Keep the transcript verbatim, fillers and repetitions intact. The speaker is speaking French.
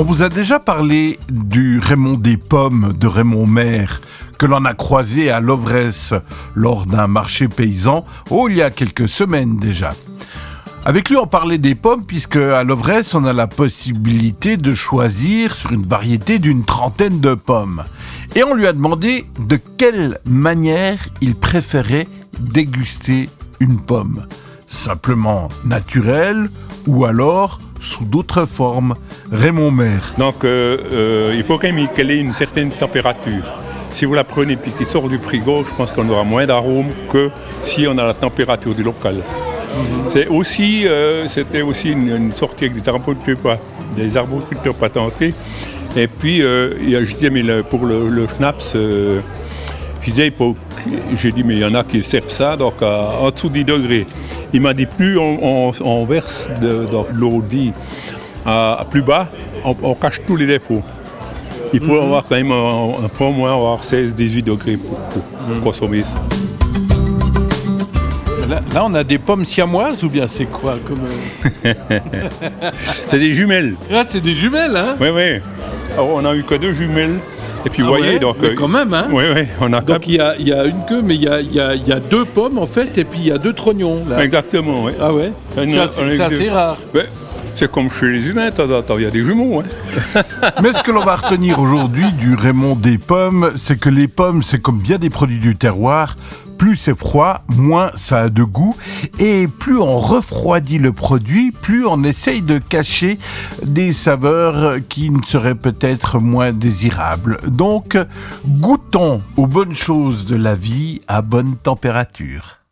On vous a déjà parlé du Raymond des pommes de Raymond Maire, que l'on a croisé à Lovresse lors d'un marché paysan, oh, il y a quelques semaines déjà. Avec lui, on parlait des pommes puisque à Lovresse, on a la possibilité de choisir sur une variété d'une trentaine de pommes. Et on lui a demandé de quelle manière il préférait déguster une pomme. Simplement naturelle ou alors sous d'autres formes. Raymond Maire. Donc euh, euh, il faut quand même qu'elle ait une certaine température. Si vous la prenez et qu'il sort du frigo, je pense qu'on aura moins d'arômes que si on a la température du local. Mmh. C'est aussi, euh, c'était aussi une, une sortie avec des arboriculteurs, des arboriculteurs patentés. Et puis, euh, je disais, mais le, pour le, le schnapps, euh, je disais, il faut, j'ai dit, mais il y en a qui servent ça donc à, en dessous de dix degrés. Il m'a dit, plus on, on, on verse de, de l'eau dit à, à plus bas, on, on cache tous les défauts. Il faut mmh. avoir quand même un, un peu moins, avoir seize à dix-huit degrés pour, pour mmh. consommer ça. Là, là, on a des pommes siamoises ou bien c'est quoi comme... C'est des jumelles. Là, c'est des jumelles, hein? Oui, oui. Alors, on n'a eu que deux jumelles. Et puis, ah vous voyez, ouais, donc... Mais quand même, hein? Oui, oui. On a donc, il y a, y a une queue, mais il y a, y, a, y a deux pommes, en fait, et puis il y a deux trognons, là. Exactement, oui. Ah ouais? C'est assez, assez rare. Ouais. C'est comme chez les humains, de temps en temps, il y a des jumeaux. Hein. Mais ce que l'on va retenir aujourd'hui du Raymond des pommes, c'est que les pommes, c'est comme bien des produits du terroir. Plus c'est froid, moins ça a de goût. Et plus on refroidit le produit, plus on essaye de cacher des saveurs qui ne seraient peut-être moins désirables. Donc, goûtons aux bonnes choses de la vie à bonne température.